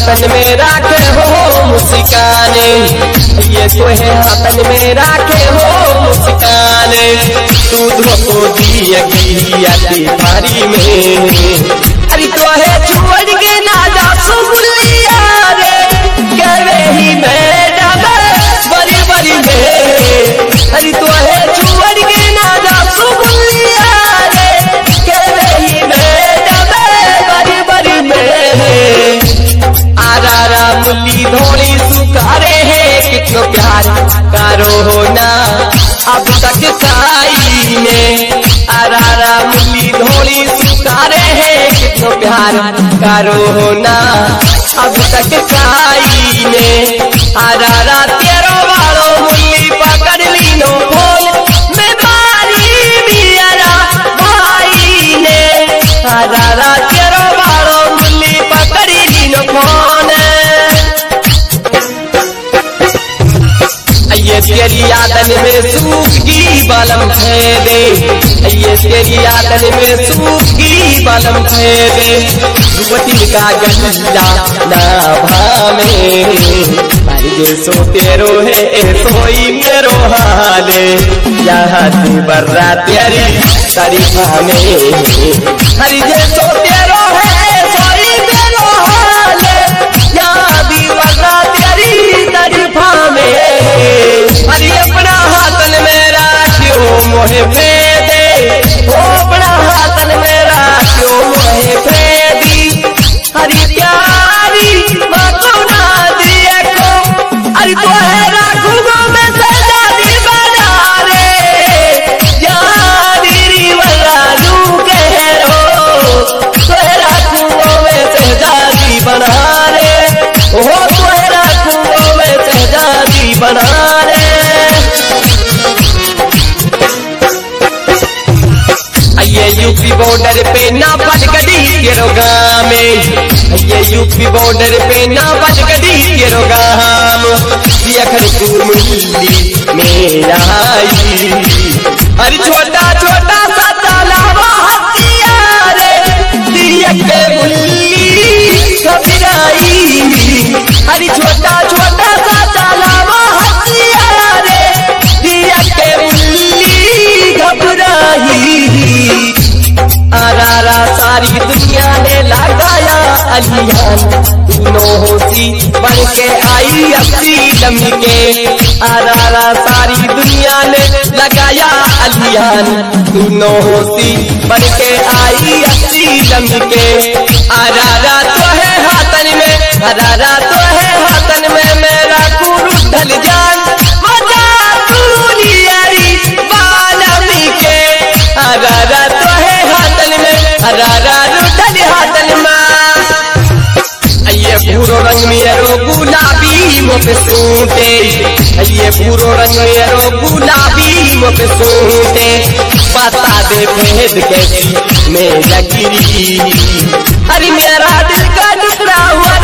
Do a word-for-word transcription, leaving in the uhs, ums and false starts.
हाथन में राखे हो मुस्काने, ये तोहे हाथन में राखे हो मुस्काने। दूध को दिया गिरिया की थारी में, अरे तोहे छोड़ के ना जा सुगुलिया रे, करे ही मैडम बड़ी बड़ी में, अरे तोहे छोड़ के ना जा सुगुलिया रे, करे ही मैडम बड़ी बड़ी में। आरा मुली धोली सुखारे है कितनो प्यार करो हो ना अब तक साई में। आरा मुली धोली सुखारे है कितनो प्यार करो हो ना अब तक साई में। आरा तेरो वालो मुली पकड़ ली नो फोन में बारी मेरा भाई ने। आरा तेरो वालो मुली पकड़ ली नो फोन, ये तेरी यादन में सूखी बलम दे, ये तेरी यादन में सूखी बलम दे। युवती का गंजा ना भामे, ये सो तेरो है सोई मेरो हाले, यहाँ तू बर्रा तेरी तारीफा में। हरी जे सो तेरो है सोई मेरो हाले, यहाँ भी बर्रा तेरी तारीफा में। अरे अपना हाथन में राखियो मोहे फेदे, ओ अपना हाथन में राखियो मोहे फेदी। हरी प्यारी मातो ना दिए को, अरे तो है राखूंगो मैं सजादी बना रे, यारी वाला लू कह रो, तो है राखूंगो मैं सजादी बना रे, ओ तो है राखूंगो मैं सजादी बना रे। ये यूपी बॉर्डर पे ना बजगड़ी के रोगाम, ये यूपी बॉर्डर पे ना बजगड़ी के रोगाम। ये अखनपुर मुल्ली मेरा आई, अरे छोटा छोटा सा तालाब हथियार दिया के मुल्ली घबराई, अरे छोटा छोटा सा तालाब हथियार दिया के मुल्ली घबराई। आरा सारी दुनिया ने लगाया अलियान, तीनों होती बन के आई अस्सी लम्बी के। आरा सारी दुनिया ने लगाया अलियान, तीनों होती बन के आई अस्सी लम्बी के। आरा तो है हाथन में, आरा तो है हाथन में मेरा गुरु ढल जान मजा दूलियारी बालमी के। आरा तो है हाथन में, आरा रुदल हाथन में। ये भूरो रंग मेरो गुलाबी मुझ सूते, ये भूरो रंग मेरो गुलाबी मुझ सूते। बता दे भेद कैसी मैं लगी, अरे मेरा दिल का टुकड़ा हुआ